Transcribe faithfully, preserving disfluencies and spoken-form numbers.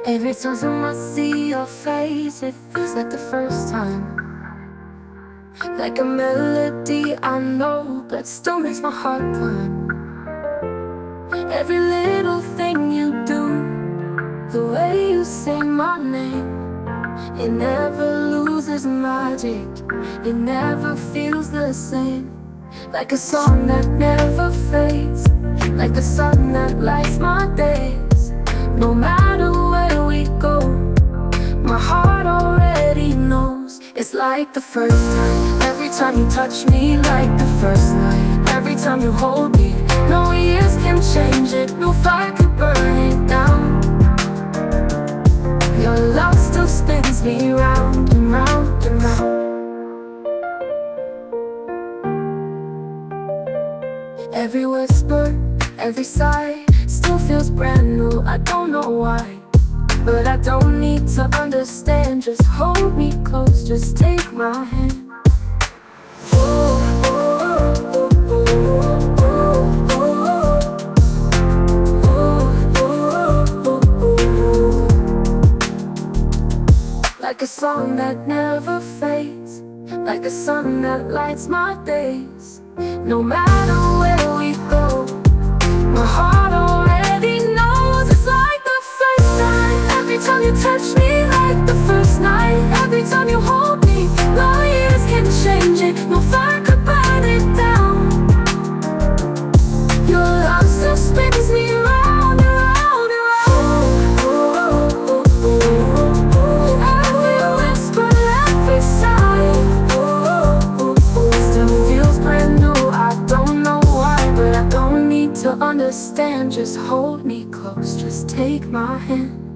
Every time I see your face, it feels like the first time. Like a melody I know, but still makes my heart climb. Every little thing you do, the way you say my name, it never loses magic, it never feels the same. Like a song that never fades, like the sun that lights my days. No matter where we go, my heart already knows. It's like the first time, every time you touch me, like the first night. Every time you hold me, no years can change it, no fire could burn it down. Your love still spins me round and round and round. Every whisper, every sigh still feels brand new, I don't know why. But I don't need to understand, just hold me close, just take my hand. Like a song that never fades, like the sun that lights my days. No matter where we go, my heart already knows. It's like the first time, every time you touch me, like the first night. Every time you hold me, no years can change it, no fire could burn it down. Your love still spins me round and round and round. Every whisper, every sigh still feels brand new, I don't know why. But I don't need to understand, just hold me close, just take my hand.